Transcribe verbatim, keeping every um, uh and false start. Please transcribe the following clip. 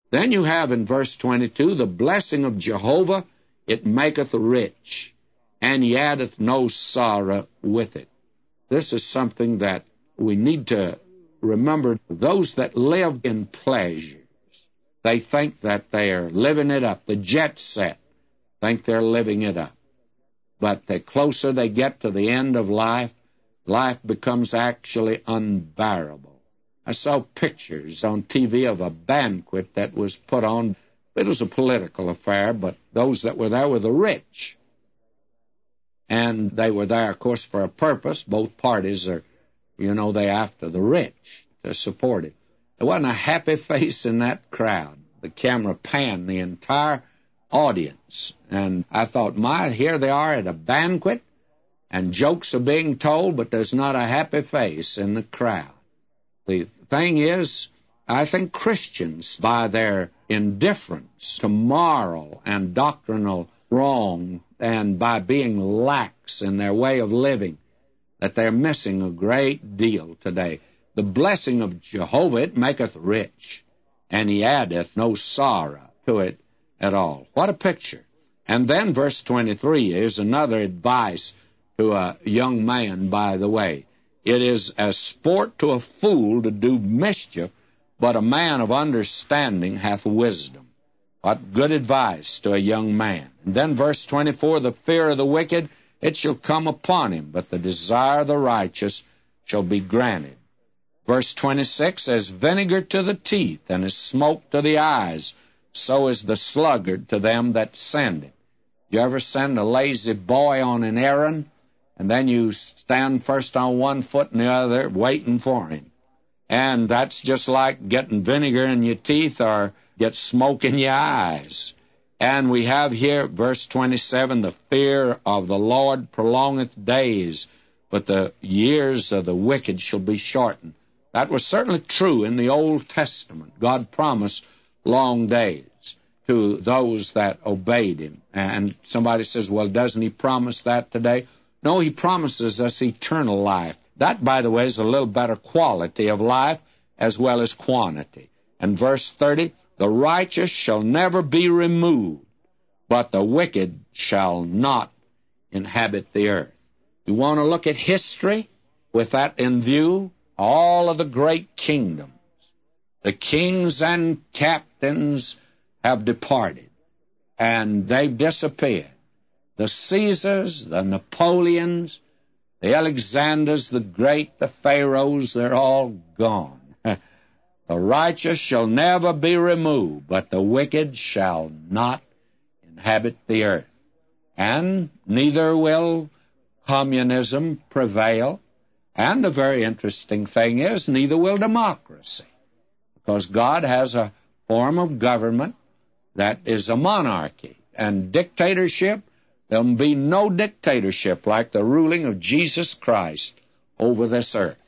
Then you have in verse twenty-two, the blessing of Jehovah, it maketh rich, and he addeth no sorrow with it. This is something that we need to remember. Those that live in pleasures, they think that they are living it up. The jet set think they're living it up. But the closer they get to the end of life, life becomes actually unbearable. I saw pictures on T V of a banquet that was put on. It was a political affair, but those that were there were the rich. And they were there, of course, for a purpose. Both parties are, you know, they're after the rich to support it. There wasn't a happy face in that crowd. The camera panned the entire audience. And I thought, my, here they are at a banquet, and jokes are being told, but there's not a happy face in the crowd. The thing is, I think Christians, by their indifference to moral and doctrinal wrong, and by being lax in their way of living, that they're missing a great deal today. The blessing of Jehovah, it maketh rich, and he addeth no sorrow to it at all. What a picture. And then verse twenty-three is another advice to a young man, by the way. It is as sport to a fool to do mischief, but a man of understanding hath wisdom. What good advice to a young man. And then verse twenty-four, the fear of the wicked, it shall come upon him, but the desire of the righteous shall be granted. Verse twenty-six, as vinegar to the teeth, and as smoke to the eyes, so is the sluggard to them that send him. You ever send a lazy boy on an errand, and then you stand first on one foot and the other waiting for him? And that's just like getting vinegar in your teeth or get smoke in your eyes. And we have here, verse twenty-seven, the fear of the Lord prolongeth days, but the years of the wicked shall be shortened. That was certainly true in the Old Testament. God promised long days to those that obeyed him. And somebody says, well, doesn't he promise that today? No, he promises us eternal life. That, by the way, is a little better quality of life as well as quantity. And verse thirty, the righteous shall never be removed, but the wicked shall not inhabit the earth. You want to look at history with that in view? All of the great kingdoms, the kings and captains have departed, and they've disappeared. The Caesars, the Napoleons, the Alexanders the Great, the Pharaohs, they're all gone. The righteous shall never be removed, but the wicked shall not inhabit the earth. And neither will communism prevail. And the very interesting thing is, neither will democracy, because God has a form of government that is a monarchy. And dictatorship, there'll be no dictatorship like the ruling of Jesus Christ over this earth.